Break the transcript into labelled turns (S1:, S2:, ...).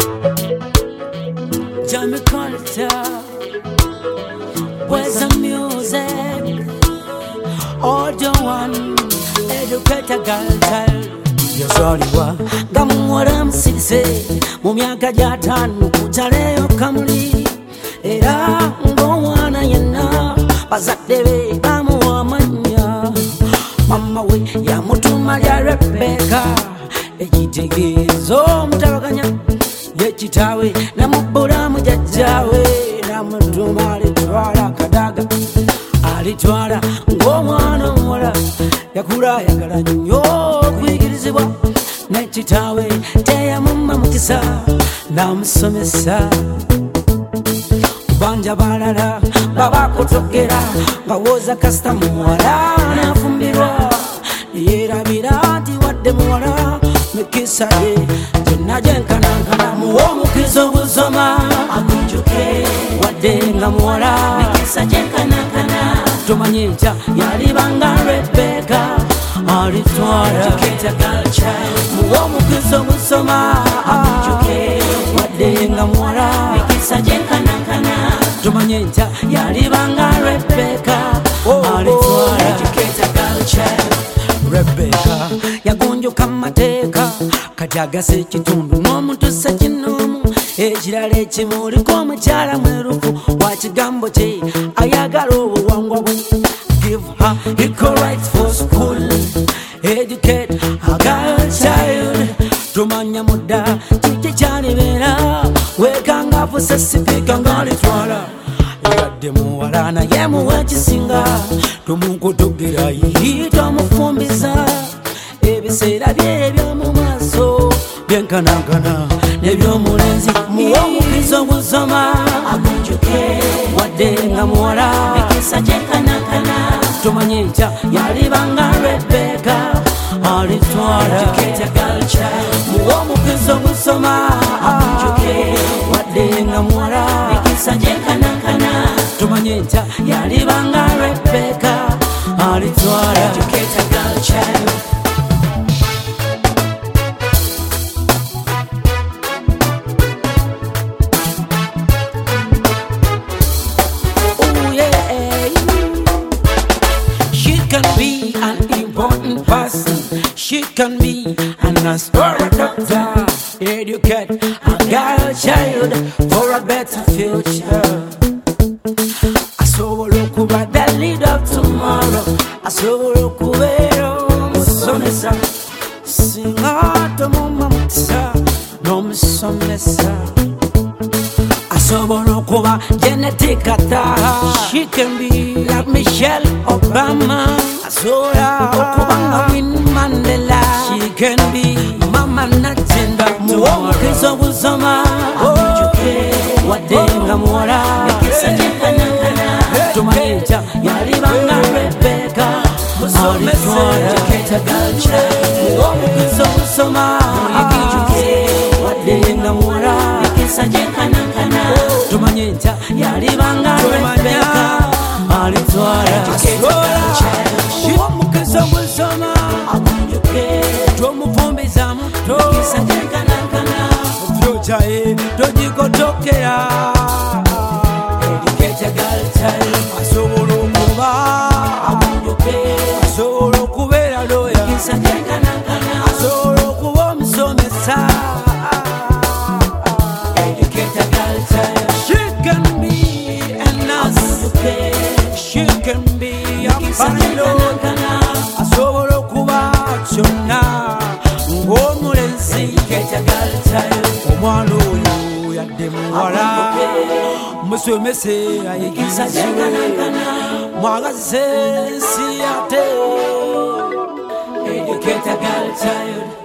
S1: Jamie Culture, where's the music? Audio one, educator girl child. Yazaliwa gamuwala musise mu myaka gya 5 kutaleyo kamuli era ng'omwana yenna bazadde be bamuwa amannya. Mama we yamutuma lya Rebecca, ekitegeezo omutabaganya yekitaawe namubbulamu jjajjaawe namutuma alitwala kadaga alitwala ng'omwana omuwala yakula ayagala nnyo okuyigirizibwa nekitaawe teyamumma mukisa namusomesa. Banja balala babakutogera bawoza kasita muwala nafumbirwa yerabira nti wadde muwala mikisa ye gyonna gyenkanankana muwa omukiza ogusoma akunjuke wadde nga muwala mikisa gyenkanankana tomanye nkya yalibanga Rebecca alitwala muwa omukiza ogusoma akunjuke wadde nga muwala mikisa gyenkanankana tomanye nkya yalibanga Rebecca alitwala. Rebecca yagonjoka mateeka kati agasa ekitundu n'omuntu ssekinomu ekirala ekimuliko omukyala mwerufu wa kigambo kye ayagala obuwangwa bwe. Give her equal rights for school, educate a girl child. Tumanya mudda kiki kyalibeera wekangafu sesifika ng'alitwala yadde muwala naye muwa ekisinga tomukutogera yiyita omufumbiza ebiseera bye ebyomu maaso byenkanankana nebyomulenzi muwa omukiza ogusoma akunjuke wadde nga muwala mikisa gyenkanankana tomanye nkya yalibanga Rebecca alitwala muwa omukiza ogusoma akunjuke wadde nga muwala mikisa gyenkanankana tomanye nkya yalibanga Rebecca alitwala. She can be an important person, she can be an astrologer, doctor, educate a girl child for a better future. Asobola okuba the leader of tomorrow, asobola okubeera omusomesa singa tomumma mukisa n'omusomesa. Asobola okuba Genetic Ataha, she can be like Michelle Obama. Asobola okuba nga Winnie Mandela, she can be Mama Natinda. Muwa omukiza ogusoma akunjuke wadde nga muwala mikisa gyenkanankana tomanye nkya yalibanga Rebecca alitwala. Muwa omukiza ogusoma akunjuke wadde nga muwala mikisa gyenkanankana tomanye nkya yalibanga Rebecca alitwala. Muwa omukiza ogusoma akunjuke tomufumbiza muto mikisa gyenkanankana kyaye togikotokera asobola okuba akunjuke asobola okubeera loya asobola okuba omusomesa. She can be a nurse, she can be a pilot, asobola okuba kyonna ng'omulenzi. Omwana oyo yadde muwala musomese ayigizibwe mwagaze si ate. Educate a girl child.